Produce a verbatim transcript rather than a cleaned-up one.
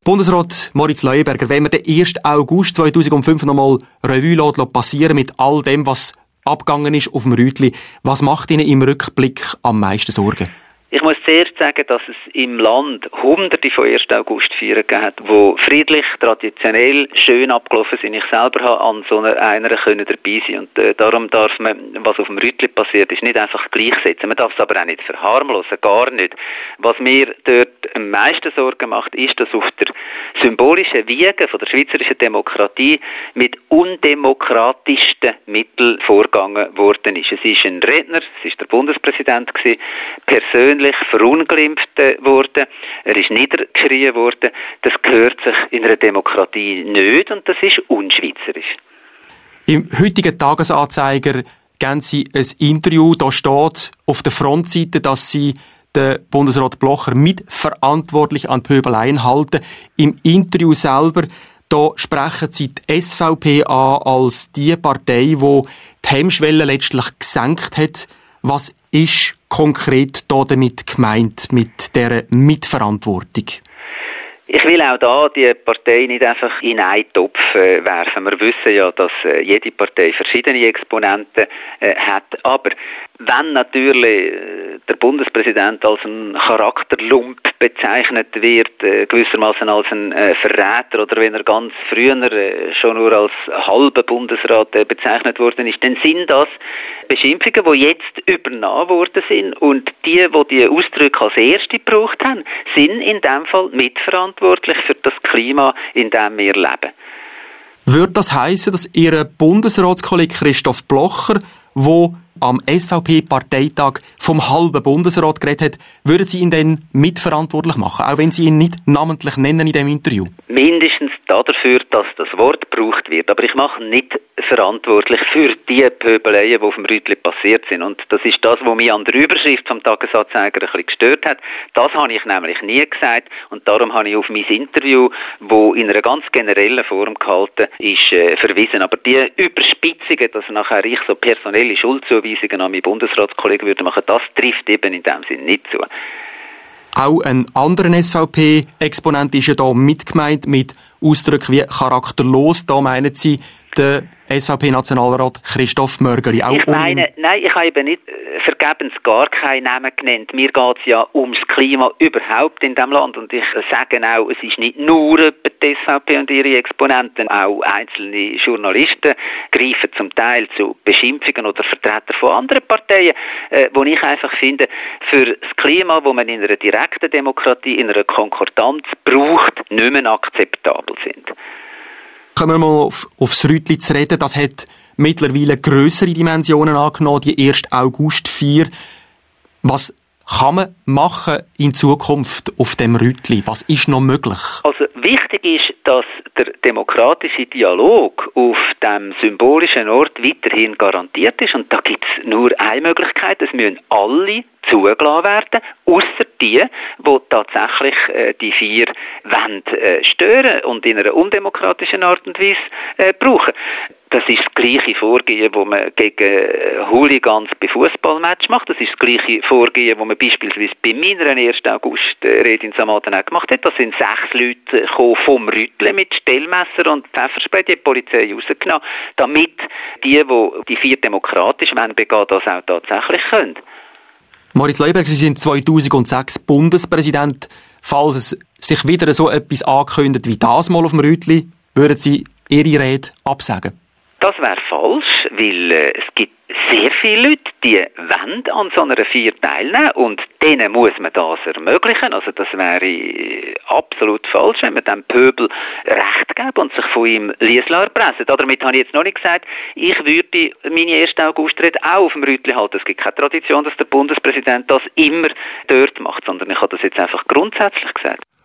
Bundesrat Moritz Leuenberger, wenn wir den ersten August zweitausendfünf noch mal Revue passieren mit all dem, was abgegangen ist auf dem Rütli, was macht Ihnen im Rückblick am meisten Sorgen? Ich muss zuerst sagen, dass es im Land hunderte von ersten August-Feiern gegeben hat, die friedlich, traditionell, schön abgelaufen sind. Ich selber habe an so einer, einer können dabei sein. Und äh, darum darf man, was auf dem Rütli passiert ist, nicht einfach gleichsetzen. Man darf es aber auch nicht verharmlosen, gar nicht. Was mir dort am meisten Sorgen macht, ist, dass auf der symbolischen Wiege von der schweizerischen Demokratie mit undemokratischsten Mitteln vorgegangen worden ist. Es ist ein Redner, es ist der Bundespräsident gewesen, persönlich verunglimpft worden, er ist niedergeschrien worden. Das gehört sich in einer Demokratie nicht und das ist unschweizerisch. Im heutigen Tagesanzeiger geben Sie ein Interview, da steht auf der Frontseite, dass Sie den Bundesrat Blocher mitverantwortlich an Pöbeleien halten. Im Interview selber, da sprechen Sie die S V P an als die Partei, die die Hemmschwelle letztlich gesenkt hat. Was ist konkret da damit gemeint, mit dieser Mitverantwortung? Ich will auch da die Partei nicht einfach in einen Topf äh, werfen. Wir wissen ja, dass äh, jede Partei verschiedene Exponenten äh, hat. Aber wenn natürlich äh, der Bundespräsident als ein Charakterlump bezeichnet wird, äh, gewissermaßen als ein äh, Verräter, oder wenn er ganz früher äh, schon nur als halber Bundesrat äh, bezeichnet worden ist, dann sind das Beschimpfungen, die jetzt übernommen worden sind. Und die, die die Ausdrücke als erste gebraucht haben, sind in dem Fall mitverantwortlich für das Klima, in dem wir leben. Würde das heissen, dass Ihr Bundesratskollege Christoph Blocher, der am S V P-Parteitag vom halben Bundesrat geredet hat, würden Sie ihn dann mitverantwortlich machen, auch wenn Sie ihn nicht namentlich nennen in diesem Interview? Mindestens dafür, dass das Wort gebraucht wird. Aber ich mache ihn nicht verantwortlich für die Pöbeleien, die auf dem Rütli passiert sind. Und das ist das, was mich an der Überschrift vom Tagesanzeiger ein bisschen gestört hat. Das habe ich nämlich nie gesagt. Und darum habe ich auf mein Interview, das in einer ganz generellen Form gehalten ist, äh, verwiesen. Aber die Überspitzungen, dass nachher ich so personelle Schuldzuweisungen an meinen Bundesratskollegen würde machen, das trifft eben in dem Sinn nicht zu. Auch ein anderer S V P-Exponent ist ja da mitgemeint mit Ausdrücken wie charakterlos. Da meinen Sie den S V P-Nationalrat Christoph Mörgeli. Auch ich meine, um nein, ich habe eben nicht vergebens gar keinen Namen genannt. Mir geht es ja ums Klima überhaupt in diesem Land. Und ich sage auch, es ist nicht nur die S V P und ihre Exponenten, auch einzelne Journalisten greifen zum Teil zu Beschimpfungen oder Vertreter von anderen Parteien, äh, wo ich einfach finde, für das Klima, das man in einer direkten Demokratie, in einer Konkordanz braucht, nicht mehr akzeptabel sind. Kommen wir mal auf, aufs Rütli zu reden. Das hat mittlerweile grössere Dimensionen angenommen, die erste August-Feier. Was kann man machen in Zukunft auf dem Rütli? Was ist noch möglich? Also wichtig ist, dass der demokratische Dialog auf dem symbolischen Ort weiterhin garantiert ist. Und da gibt es nur eine Möglichkeit. Es müssen alle zugelassen werden, ausser die, die tatsächlich äh, die vier wollen, äh, stören und in einer undemokratischen Art und Weise äh, brauchen. Das ist das gleiche Vorgehen, das man gegen Hooligans bei Fußballmatch macht. Das ist das gleiche Vorgehen, das man beispielsweise bei meiner ersten August-Rede in Samaten auch gemacht hat. Da sind sechs Leute vom Rütli mit Stellmesser und Pfefferspray, die Polizei rausgenommen, damit die, die die vier demokratisch begehen, das auch tatsächlich können. Moritz Leuenberger, Sie sind zweitausendsechs Bundespräsident. Falls es sich wieder so etwas ankündigt wie das mal auf dem Rütli, würden Sie Ihre Rede absagen? Das wäre falsch, weil äh, es gibt sehr viele Leute, die wollen an so einer Feier teilnehmen und denen muss man das ermöglichen. Also das wäre absolut falsch, wenn man dem Pöbel Recht geben und sich von ihm Liesler erpressen. Damit habe ich jetzt noch nicht gesagt, ich würde meine erste Augustrede auch auf dem Rütli halten. Es gibt keine Tradition, dass der Bundespräsident das immer dort macht, sondern ich habe das jetzt einfach grundsätzlich gesagt.